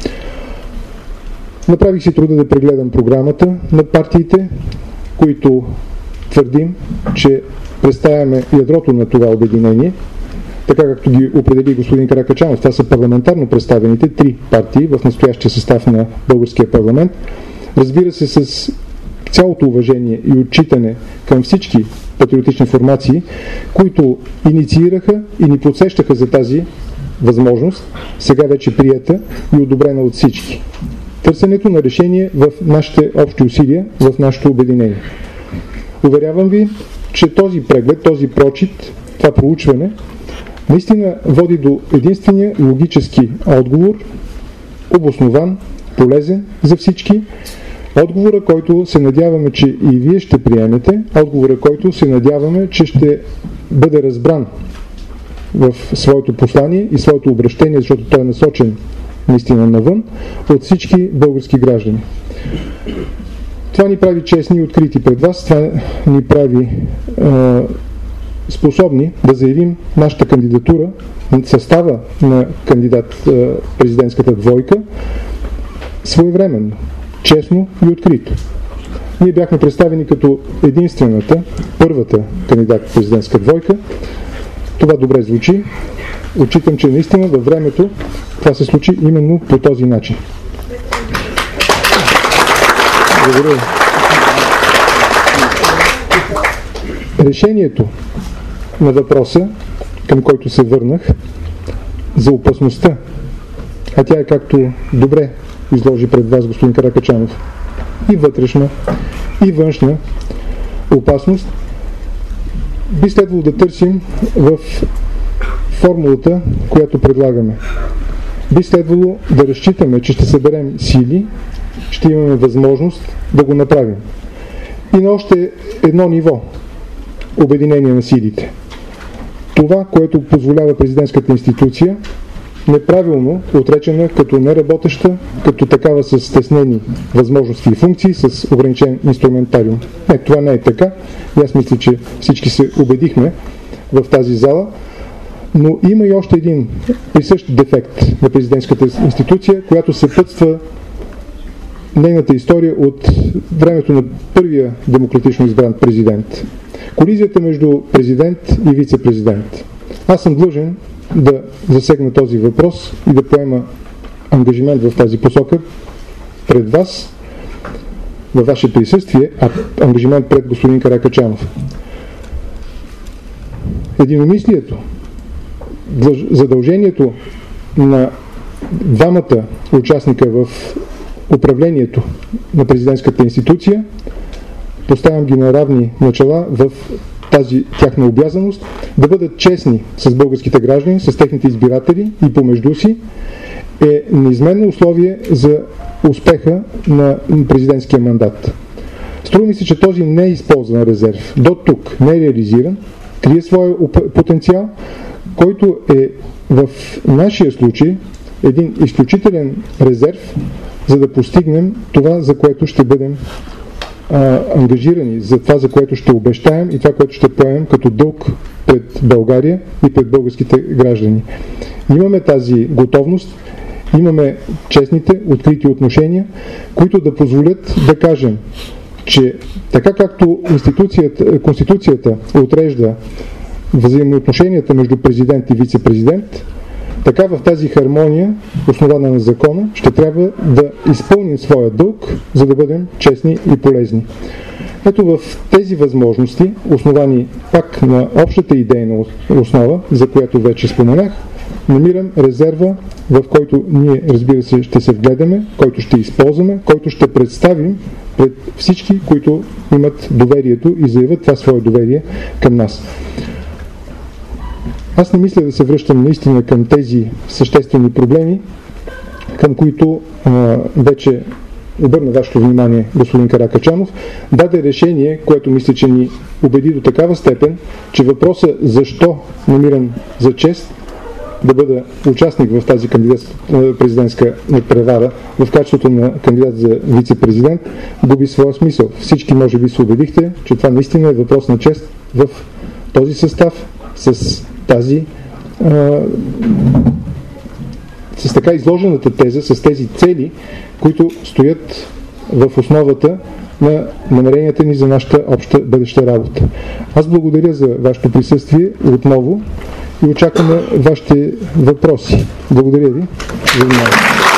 Направих си труда да прегледам програмата на партиите, които твърдим, че представяме ядрото на това обединение, така както ги определи господин Каракачанов. Това са парламентарно представените три партии в настоящия състав на българския парламент. Разбира се, с цялото уважение и отчитане към всички патриотични формации, които инициираха и ни подсещаха за тази възможност, сега вече приета и одобрена от всички. Търсенето на решение в нашите общи усилия, в нашето обединение. Уверявам ви, че този преглед, този прочит, това проучване, наистина води до единствения логически отговор, обоснован, полезен за всички, отговора, който се надяваме, че и вие ще приемете, отговора, който се надяваме, че ще бъде разбран в своето послание и своето обращение, защото той е насочен наистина навън, от всички български граждани. Това ни прави честни и открити пред вас, това ни прави е, способни да заявим нашата кандидатура, състава на кандидат е, президентската двойка, своевременно, честно и открито. Ние бяхме представени като единствената, първата кандидат президентска двойка. Това добре звучи. Отчитам, че наистина във времето това се случи именно по този начин. Благодаря. Решението на въпроса, към който се върнах, за опасността, а тя е както добре изложи пред вас господин Каракачанов, и вътрешна, и външна опасност, би следвало да търсим в формулата, която предлагаме. Би следвало да разчитаме, че ще съберем сили, ще имаме възможност да го направим. И на още едно ниво – обединение на силите. Това, което позволява президентската институция, неправилно отречена като неработеща, като такава с стеснени възможности и функции, с ограничен инструментариум. Не, това не е така. И аз мисля, че всички се убедихме в тази зала. Но има и още един присъщ дефект на президентската институция, която съпътства нейната история от времето на първия демократично избран президент. Колизията между президент и вице-президент. Аз съм длъжен да засегна този въпрос и да поема ангажимент в тази посока пред вас, във ваше присъствие, а ангажимент пред господин Каракачанов. Единомислието, задължението на двамата участника в управлението на президентската институция, поставям ги на равни начала в тази тяхна обязаност да бъдат честни с българските граждани, с техните избиратели и помежду си, е неизменно условие за успеха на президентския мандат. Струва ми се, че този неизползван резерв до тук не е реализиран, крие своя потенциал, който е в нашия случай един изключителен резерв, за да постигнем това, за което ще бъдем а, ангажирани, за това, за което ще обещаем и това, което ще поемем като дълг пред България и пред българските граждани. Имаме тази готовност, имаме честните, открити отношения, които да позволят да кажем, че така както институцията, Конституцията отрежда взаимоотношенията между президент и вице-президент, така в тази хармония, основана на закона, ще трябва да изпълним своя дълг, за да бъдем честни и полезни. Ето в тези възможности, основани пак на общата идейна основа, за която вече споменах, намирам резерва, в който ние, разбира се, ще се вгледаме, който ще използваме, който ще представим пред всички, които имат доверието и заявят това свое доверие към нас. Аз не мисля да се връщам наистина към тези съществени проблеми, към които а, вече обърна вашето внимание господин Каракачанов, даде решение, което мисля, че ни убеди до такава степен, че въпросът защо намирам за чест да бъда участник в тази президентска превара в качеството на кандидат за вице-президент, губи своя смисъл. Всички може би се убедихте, че това наистина е въпрос на чест в този състав, с тази а, с така изложената теза, с тези цели, които стоят в основата на намеренията ни за нашата обща бъдеща работа. Аз благодаря за вашето присъствие отново и очакваме вашите въпроси. Благодаря ви за вниманието.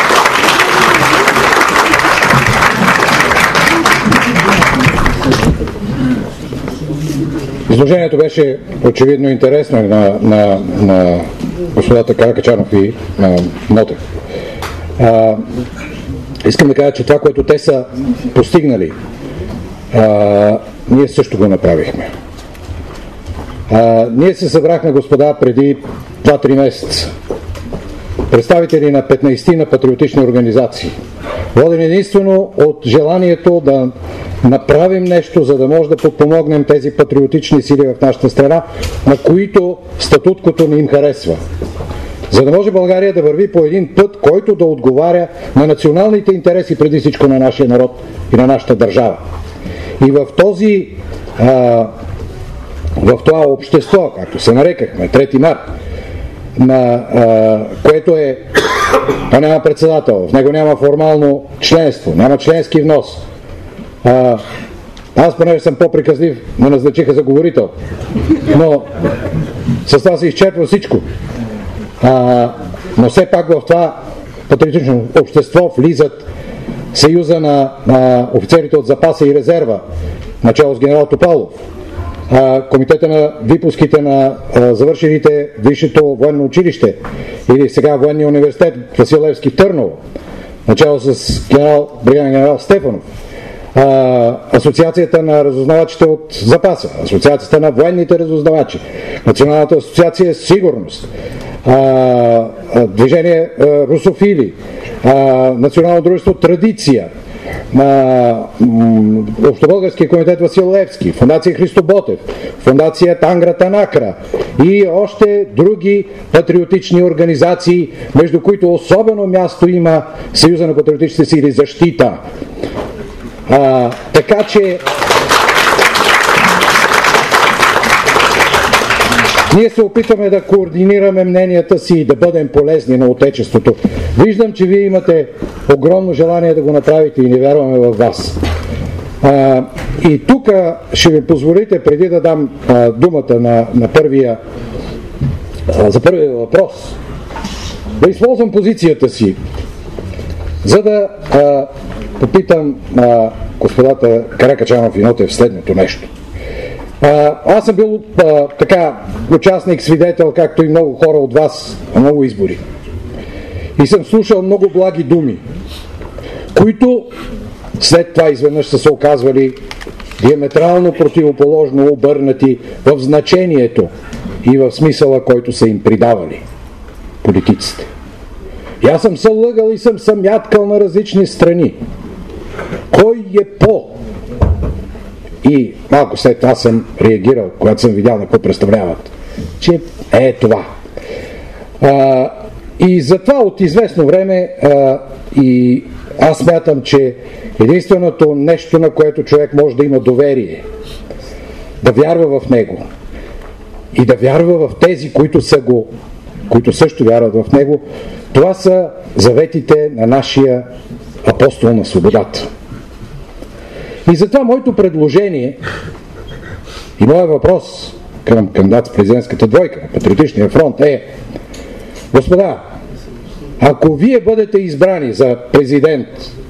Изложението беше очевидно интересно на, на, на господата Каракачанов и на Нотев. А, искам да кажа, че това, което те са постигнали, а, ние също го направихме. А, ние се събрахме, господа, преди два-три месеца. Представители на петнайсет на патриотични организации, водени единствено от желанието да направим нещо, за да може да подпомогнем тези патриотични сили в нашата страна, на които статуткото не им харесва. За да може България да върви по един път, който да отговаря на националните интереси, преди всичко на нашия народ и на нашата държава. И в този а, в това общество, както се нарекахме, трети март, на, а, което е, то няма председател, в него няма формално членство, няма членски внос. А, аз, понеже съм по-приказлив, ме назначиха за говорител, но с това се изчерпва всичко. А, но все пак в това патриотично общество влизат Съюза на, на офицерите от запаса и резерва, начало с генерал Топалов, а, комитета на випуските на а, завършилите Висшето военно училище или сега военния университет Васил Левски в Търново, начало с генерал, бригаден генерал Стефанов, а, Асоциацията на разузнавачите от запаса, Асоциацията на военните разузнавачи, Националната асоциация Сигурност, а, а, движение а, Русофили, а, Национално дружество Традиция, на Общобългарския комитет Васил Левски, Фондация Христо Ботев, Фондация Тангра Танакра и още други патриотични организации, между които особено място има Съюза на патриотичните сили Защита. А, така че ние се опитваме да координираме мненията си и да бъдем полезни на Отечеството. Виждам, че вие имате огромно желание да го направите и не вярваме в вас. А, и тук ще ви позволите, преди да дам а, думата на, на първия, а, за първия въпрос, да използвам позицията си, за да а, попитам а, господата Каракачанов и Нотев следното нещо. А, аз съм бил а, така участник, свидетел, както и много хора от вас, на много избори. и съм слушал много благи думи, които след това изведнъж са се оказвали диаметрално противоположно обърнати в значението и в смисъла, който са им придавали политиците. И аз съм се лъгал и съм се мяткал на различни страни. Кой е по? И малко след това съм реагирал, когато съм видял на какво представляват. Че е това. А, и затова от известно време а, и аз смятам, че единственото нещо, на което човек може да има доверие, да вярва в него и да вярва в тези, които са го, които също вярват в него, това са заветите на нашия апостол на свободата. И затова моето предложение и моят въпрос към кандидат с президентската двойка на Патриотичния фронт е: господа, ако вие бъдете избрани за президент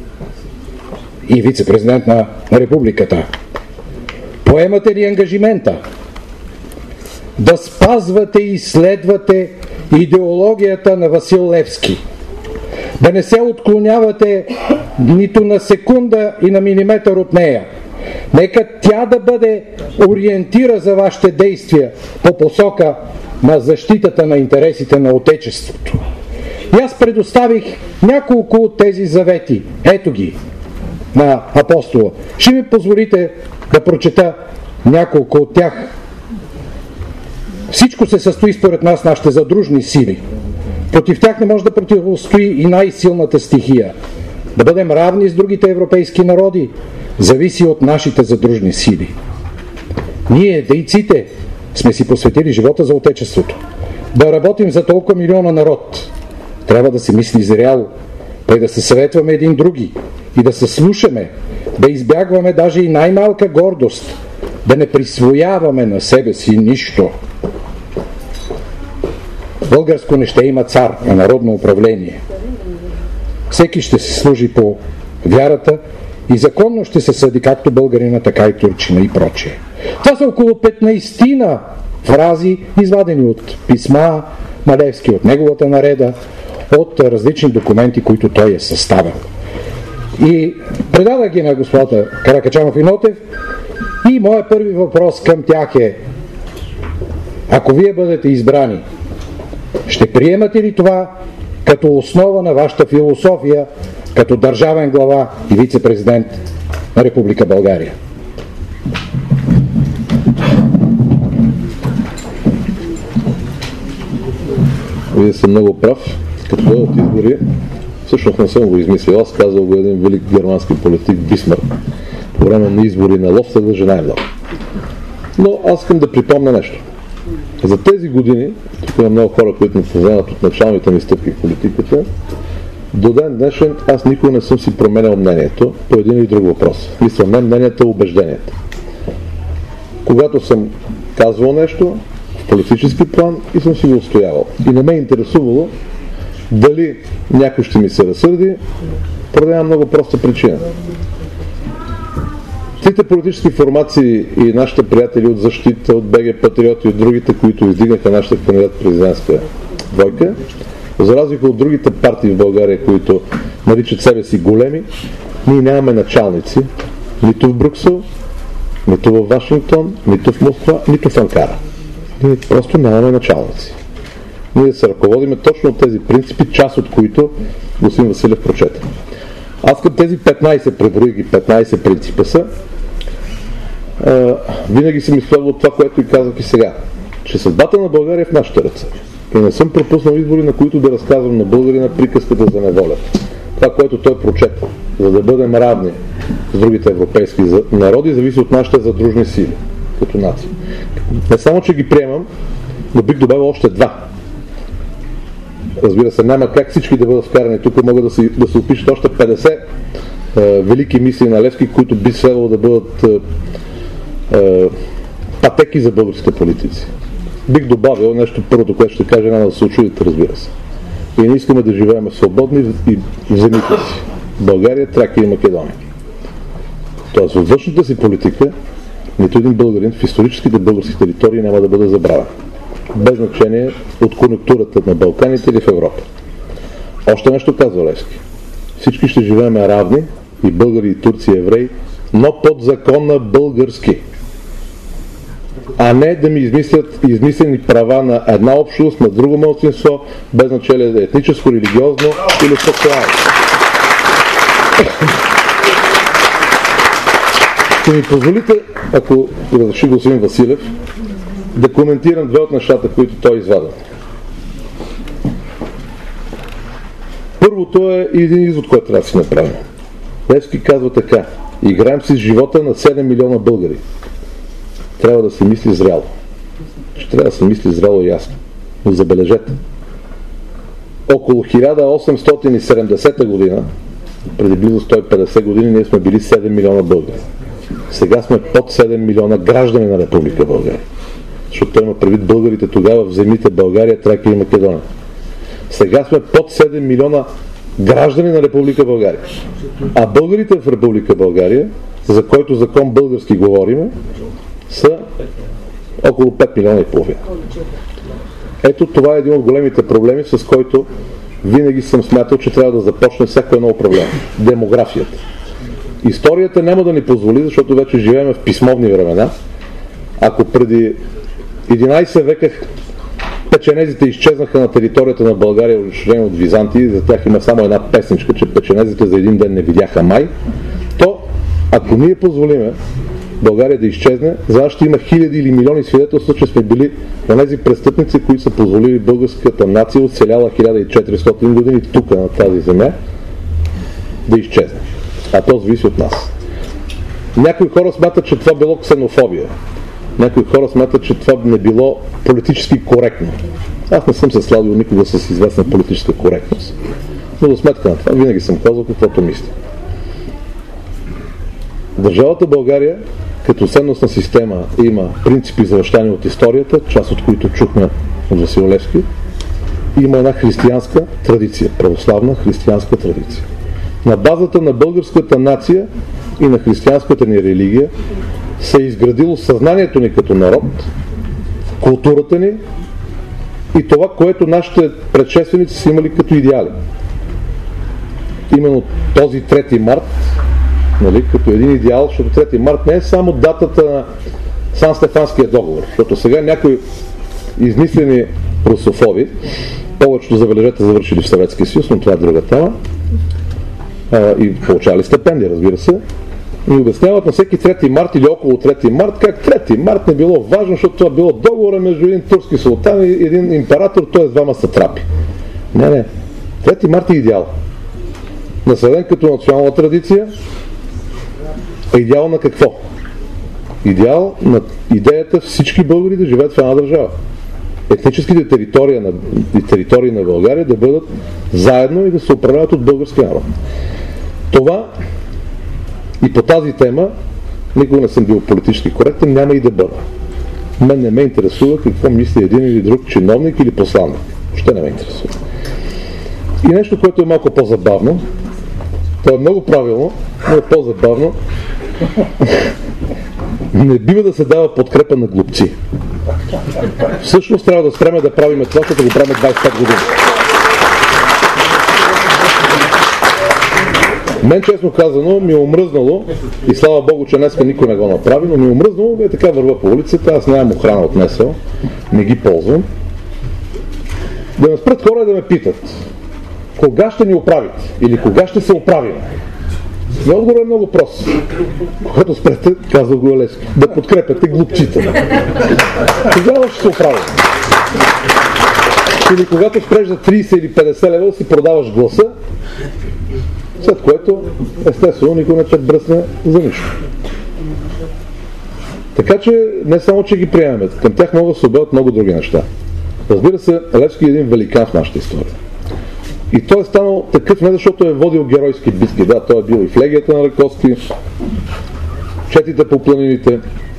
и вице-президент на, на републиката, поемате ли ангажимента да спазвате и следвате идеологията на Васил Левски, да не се отклонявате нито на секунда и на милиметър от нея? Нека тя да бъде ориентира за вашите действия по посока на защитата на интересите на Отечеството. И аз предоставих няколко от тези завети. Ето ги на апостола. Ще ми позволите да прочета няколко от тях. Всичко се състои според нас нашите задружни сили. Против тях не може да противостои и най-силната стихия. Да бъдем равни с другите европейски народи зависи от нашите задружни сили. Ние, дейците, сме си посветили живота за Отечеството. Да работим за толкова милиона народ. Трябва да се мисли зряло, пък да се съветваме един други и да се слушаме, да избягваме даже и най-малка гордост, да не присвояваме на себе си нищо. Българско не ще има цар, а народно управление. Всеки ще се служи по вярата и законно ще се съди както българина, така и турчина и прочее. Това са около петнайсетина фрази, извадени от писма на Левски, от неговата нареда, от различни документи, които той е съставил. И предадах ги на господата Каракачанов и Нотев и моят първи въпрос към тях е: ако вие бъдете избрани, ще приемате ли това като основа на вашата философия като държавен глава и вице-президент на Република България? Вие сте много прав. Като бъдат избори, всъщност не съм го измислил. Аз казал го един велик германски политик Бисмарк по време на избори на Лофта да жена много. Но аз искам да припомня нещо. За тези години, тук има много хора, които ме познават от началните ми стъпки в политиката, до ден днешен аз никога не съм си променял мнението по един или друг въпрос. Мисля, не мнението, а убеждението. Когато съм казвал нещо в политически план и съм си го отстоявал. И не ме е интересувало дали някой ще ми се разсърди, поради една много проста причина. Трите политически формации и нашите приятели от Защита, от БГ Патриоти, от другите, които издигнаха нашата кандидат президентска двойка, за разлика от другите партии в България, които наричат себе си големи, ние нямаме началници нито в Брюксел, нито в Вашингтон, нито в Москва, нито в Анкара. Ние просто нямаме началници. Ние се ръководиме точно от тези принципи, част от които господин Василев прочете. Аз към тези петнайсет, преброих ги, петнайсет принципа са, а, винаги съм изследвал от това, което и казах и сега, че съдбата на България е в нашите ръце. И не съм пропуснал избори, на които да разказвам на българина приказката за неволята. Това, което той прочете, за да бъдем равни с другите европейски народи, зависи от нашите задружни сили, като нация. Не само, че ги приемам, но бих добавил още два. Разбира се, няма как всички да бъдат вкарани. Тук могат да се, да се опишат още петдесет е, велики мисли на Левски, които би следвало да бъдат е, е, пътеки за българските политици. Бих добавил нещо първото, което ще кажа, няма да се очудите, разбира се. И не искаме да живеем свободни и в земите си. България, Тракия и Македония. Тоест, във външната си политика нито един българин в историческите български територии няма да бъде забравен. Без значение от конюнктурата на Балканите или в Европа. Още нещо казва Левски. Всички ще живеем равни, и българи, и турци, и евреи, но под закона български. А не да ми измислят измислени права на една общност, на друго малцинство, без значение да е етническо, религиозно или сексуално. Ще ми позволите, ако разреши господин Василев, да коментирам две от нещата, които той извада. Първото е един извод, който трябва да си направим. Левски казва така: играем си с живота на седем милиона българи. Трябва да се мисли зряло. Ще трябва да се мисли зряло и ясно. Но забележете, около хиляда осемстотин и седемдесета година, преди близо сто и петдесет години, ние сме били седем милиона българи. Сега сме под седем милиона граждани на Република България. Защото той има предвид българите тогава в земите България, Тракия и Македония. Сега сме под седем милиона граждани на Република България. А българите в Република България, за който закон български говориме, са около пет милиона и половина. Ето това е един от големите проблеми, с който винаги съм смятал, че трябва да започне всяко едно управление. Демографията. Историята няма да ни позволи, защото вече живеем в писмовни времена. Ако преди единайсет века печенезите изчезнаха на територията на България, унищожени от Византии, за тях има само една песничка, че печенезите за един ден не видяха май, то ако ние позволиме България да изчезне, за нас ще има хиляди или милиони свидетелства, че сме били на тези престъпници, които са позволили българската нация, оцеляла хиляда и четиристотин години тук на тази земя, да изчезне. А то зависи от нас. Някои хора смятат, че това било ксенофобия. Някои хора смятат, че това не било политически коректно. Аз не съм се сладил никога с известна политическа коректност. Но за сметка на това винаги съм казал каквото мисля. Държавата България като ценностна система има принципи завещани от историята, част от които чухме от Васил Левски. Има една християнска традиция, православна християнска традиция. На базата на българската нация и на християнската ни религия се е изградило съзнанието ни като народ, културата ни и това, което нашите предшественици са имали като идеали. Именно този трети март, нали, като един идеал, защото трети март не е само датата на Сан-Стефанския договор, защото сега някои измислени русофоби, повечето, забележете, завършили в Съветския съюз, но това е друга тема, и получали стипендия, разбира се, и обясняват на всеки трети март или около трети март, как трети март не било важно, защото това било договора между един турски султан и един император, т.е. двама сатрапи. Не, не. трети март е идеал. Наследен като национална традиция, е идеал на какво? Идеал на идеята всички българи да живеят в една държава. Етническите територии на, територии на България да бъдат заедно и да се управляват от българския народ. Това и по тази тема никога не съм бил политически коректен, няма и да бъда. Мен не ме интересува какво мисли един или друг чиновник или посланник. Въобще не ме интересува. И нещо, което е малко по-забавно, то е много правилно, но е по-забавно. Не бива да се дава подкрепа на глупци. Всъщност трябва да спреме да правиме това, като го правим двайсет и пет години. Мен, честно казано, ми е омръзнало, и слава Богу, че днеска никой не го направи, но ми е омръзнало, е така върва по улицата, аз нямам охрана от НСО, не ги ползвам, да ме спрат хора и да ме питат: кога ще ни оправите? Или кога ще се оправим? И отговорът е много прост. Когато спрете, казва го Левски, да подкрепяте глупците. Тогава ще се оправим. Или когато спреш за трийсет или петдесет лева, си продаваш гласа, след което, естествено, никой не те бръсне за нищо. Така че, не само, че ги приемаме, към тях могат да се обявят много други неща. Разбира се, Левски е един великан в нашата история. И той е станал такъв не защото е водил геройски битки, да, той е бил и в легията на Раковски, четите по планините,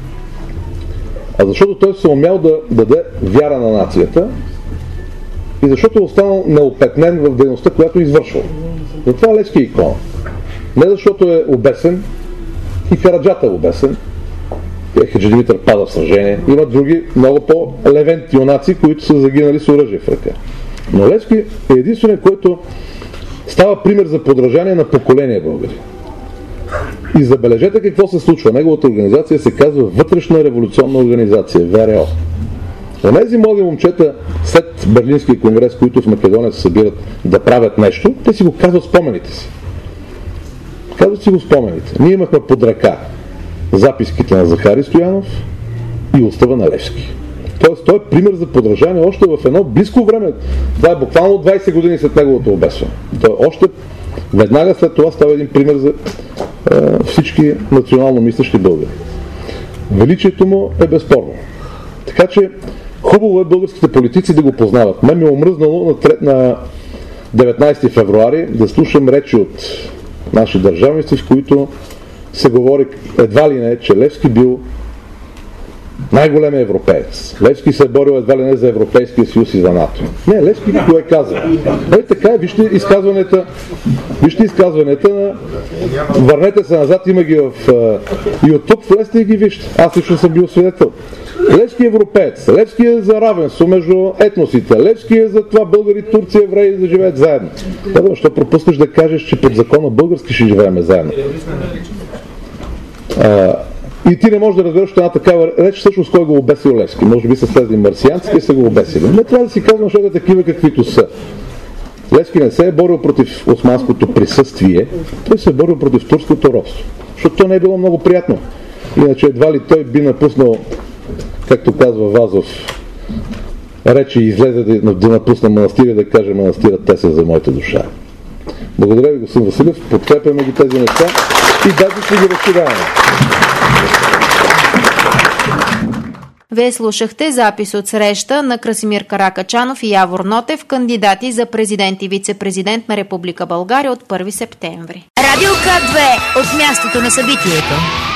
а защото той се умял да даде вяра на нацията и защото е останал неопетнен в дейността, която е извършвал. Затова Левски е икона. Не защото е обесен, и Караджата е обесен, Хаджи Димитър пада в сражение. Има други много по-левенти юнаци, които са загинали с оръжие в ръка. Но Левски е единственият, който става пример за подражание на поколение българи. И забележете какво се случва. Неговата организация се казва Вътрешна революционна организация, ВРО. Онези млади момчета след Берлинския конгрес, които в Македония се събират да правят нещо, те си го казват спомените си. Казват си го спомените. Ние имахме под ръка записките на Захари Стоянов и устава на Левски. Тоест, той е пример за подражание още в едно близко време. Това е буквално двайсет години след неговото обесване. Той още веднага след това става един пример за е, всички национално мислещи българи. Величието му е безспорно. Така че хубаво е българските политици да го познават. Мен ми е омръзнало на деветнайсети февруари да слушам речи от наши държавници, в които се говори едва ли не, че Левски бил най-големия европеец. Левски се е борил едва ли не за Европейския съюз и за НАТО. Не, Левски го е казал. Е, така е, вижте изказванията, вижте изказванията на... Върнете се назад, има ги в YouTube, влезте и ги вижте. Аз лично съм бил свидетел. Левски е европеец. Левски е за равенство между етносите. Левски е за това българи, турци, евреи да живеят заедно. Да, защо пропуснеш да кажеш, че под закона български ще живеем заедно? А, и ти не можеш да разбереш една такава реч, всъщност кой го обесил Левски. Може би са слезли марсианците и са го обесили. Не трябва да си казвам, защото е такива каквито са. Левски не се е борил против османското присъствие, той се е борил против турското робство. Защото то не е било много приятно. Иначе едва ли той би напуснал, както казва Вазов, рече и излезе да, да напусне манастира, да каже: манастирът те са за моята душа. Благодаря ви, господин Василев, подкрепяме ги тези неща и даже ще ги разширяваме. Вие слушахте запис от среща на Красимир Каракачанов и Явор Нотев, кандидати за президент и вице-президент на Република България от първи септември. Радио К две от мястото на събитието.